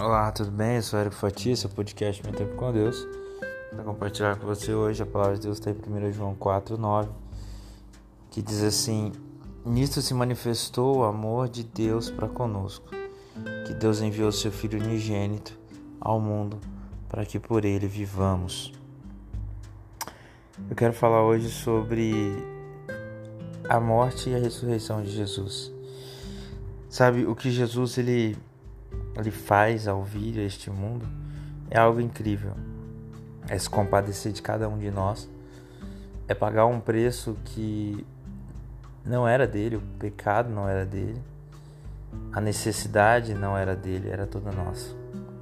Olá, tudo bem? Eu sou Érico Fatia, seu podcast Meu Tempo com Deus. Para compartilhar com você hoje, a palavra de Deus está em 1 João 4:9, que diz assim: Nisto se manifestou o amor de Deus para conosco, que Deus enviou seu Filho unigênito ao mundo para que por ele vivamos. Eu quero falar hoje sobre a morte e a ressurreição de Jesus. Sabe, o que Jesus ele faz ao vir a este mundo é algo incrível. É se compadecer de cada um de nós, é pagar um preço que não era dele, o pecado não era dele, a necessidade não era dele, era toda nossa.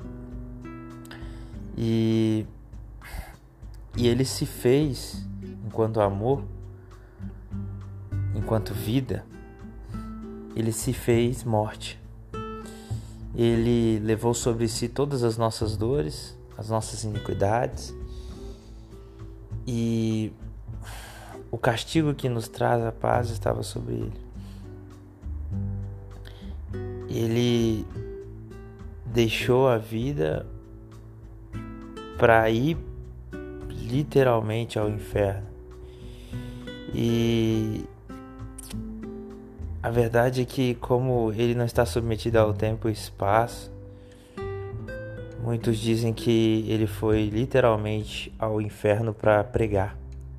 E ele se fez enquanto amor, enquanto vida, ele se fez morte. Ele levou sobre si todas as nossas dores, as nossas iniquidades, e o castigo que nos traz a paz estava sobre ele. Ele deixou a vida para ir literalmente ao inferno. E a verdade é que, como ele não está submetido ao tempo e espaço, muitos dizem que ele foi literalmente ao inferno para pregar.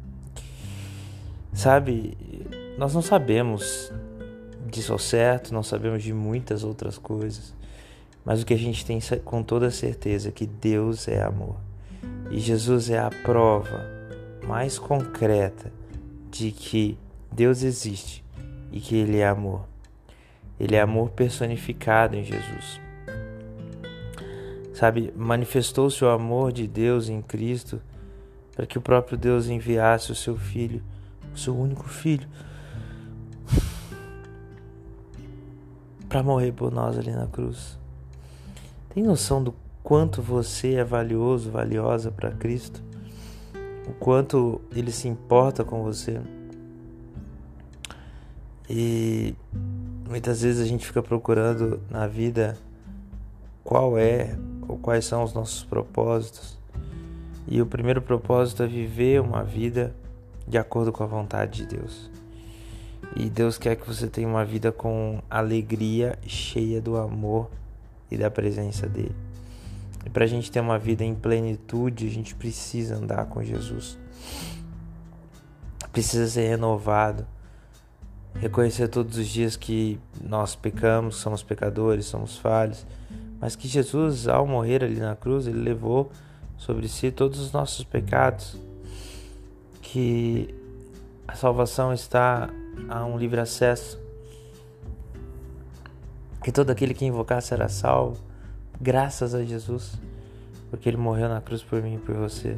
Sabe, nós não sabemos disso ao certo, não sabemos de muitas outras coisas, mas o que a gente tem com toda certeza é que Deus é amor. E Jesus é a prova mais concreta de que Deus existe e que Ele é amor. Ele é amor personificado em Jesus. Sabe, manifestou-se o amor de Deus em Cristo para que o próprio Deus enviasse o seu Filho, o seu único Filho, para morrer por nós ali na cruz. Tem noção do quanto você é valioso, valiosa para Cristo? O quanto Ele se importa com você? E muitas vezes a gente fica procurando na vida qual é ou quais são os nossos propósitos. E o primeiro propósito é viver uma vida de acordo com a vontade de Deus. E Deus quer que você tenha uma vida com alegria, cheia do amor e da presença dele. E para a gente ter uma vida em plenitude, a gente precisa andar com Jesus. Precisa ser renovado. Reconhecer todos os dias que nós pecamos, somos pecadores, somos falhos, mas que Jesus, ao morrer ali na cruz, ele levou sobre si todos os nossos pecados, que a salvação está a um livre acesso, que todo aquele que invocar será salvo, graças a Jesus, porque ele morreu na cruz por mim e por você.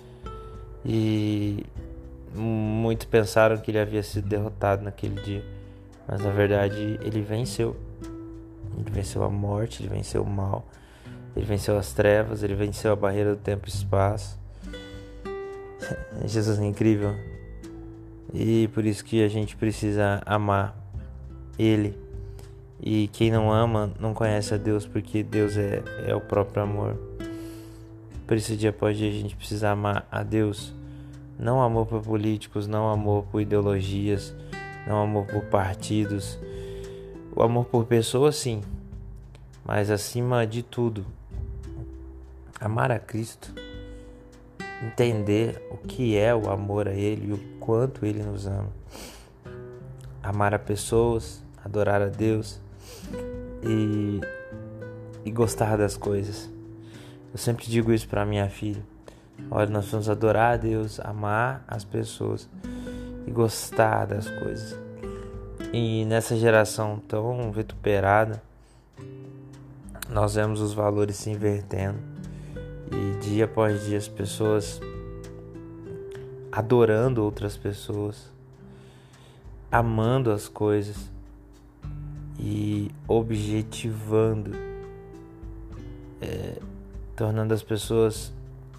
E muitos pensaram que ele havia sido derrotado naquele dia, mas na verdade ele venceu. Ele venceu a morte, ele venceu o mal, ele venceu as trevas, ele venceu a barreira do tempo e espaço. Jesus é incrível. E por isso que a gente precisa amar ele. E quem não ama não conhece a Deus, porque Deus é o próprio amor. Por isso, dia após dia, a gente precisa amar a Deus. Não amor por políticos, não amor por ideologias, não amor por partidos. O amor por pessoas, sim, mas acima de tudo, amar a Cristo. Entender o que é o amor a Ele e o quanto Ele nos ama. Amar a pessoas, adorar a Deus e gostar das coisas. Eu sempre digo isso para minha filha. Olha, nós vamos adorar a Deus, amar as pessoas e gostar das coisas. E nessa geração tão vituperada, nós vemos os valores se invertendo. E dia após dia as pessoas adorando outras pessoas, amando as coisas e objetivando, tornando as pessoas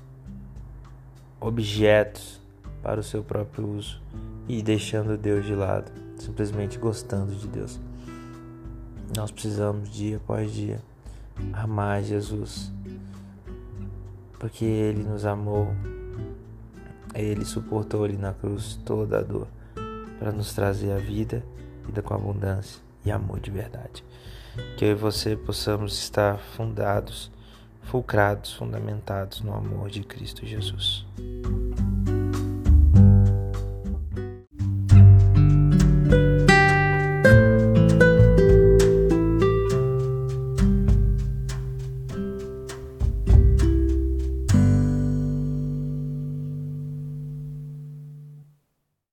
objetos para o seu próprio uso e deixando Deus de lado, simplesmente gostando de Deus. Nós precisamos dia após dia amar Jesus, porque Ele nos amou, Ele suportou ali na cruz toda a dor para nos trazer a vida com abundância e amor de verdade. Que eu e você possamos estar fundados, fulcrados, fundamentados no amor de Cristo Jesus.